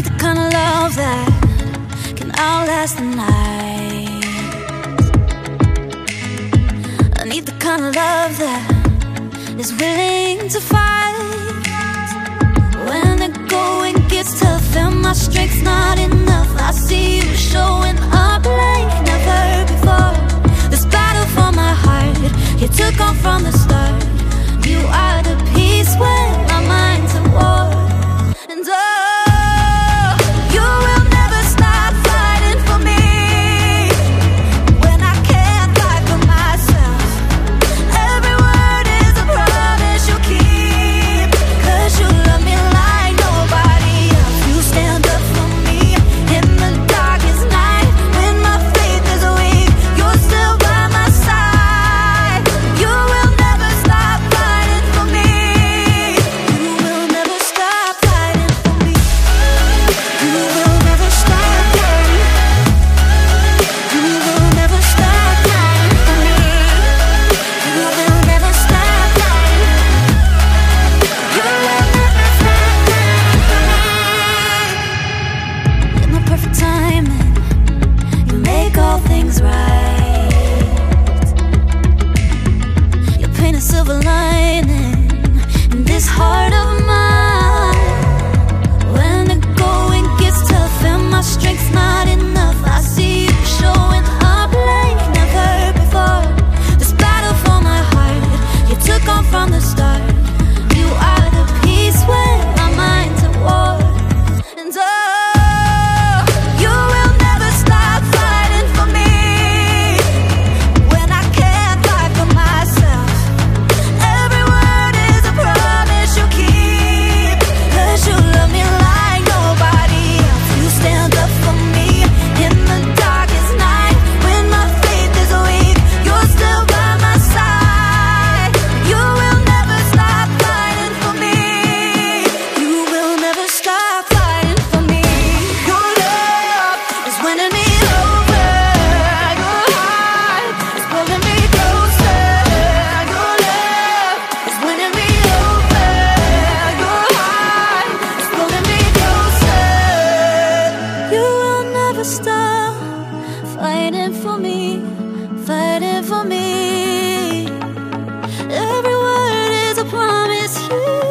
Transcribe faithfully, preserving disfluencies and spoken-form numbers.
need the kind of love that can outlast the night. I need the kind of love that is willing to fight when the going gets tough and my strength's not enough. I see you showing up like never before. This battle for my heart, you took on from the start. You are the peace when my mind's at war. And oh, you will never stop fighting for me when I can't fight for myself. Every word is a promise you keep, 'cause you love me like nobody else. You stand up for me in the darkest night when my faith is weak. You're still by my side. You will never stop fighting for me. You will never stop fighting for me. You will never stop fighting. You will never stop fighting for me. You will never stop fighting. You will never stop fighting for me. In the perfect timing, you make all things right. You paint a silver lining in this heart of mine. When the going gets tough and my strength's not enough, I see you showing up like never before. This battle for my heart, you took on from the start. You are the peace when my mind's at war. And oh, you will never stop fighting for me when I can't fight for myself. Every word is a promise you keep, 'cause you love me like nobody else. You stand up for me in the darkest night when my faith is weak. You're still by my side. You will never stop fighting for me. You will never stop fighting for me. Your love is winning me over. Your heart is pulling me closer. Your love is winning me over. Your heart is pulling me closer. You will never stop fighting for me, fighting for me. Every word is a promise you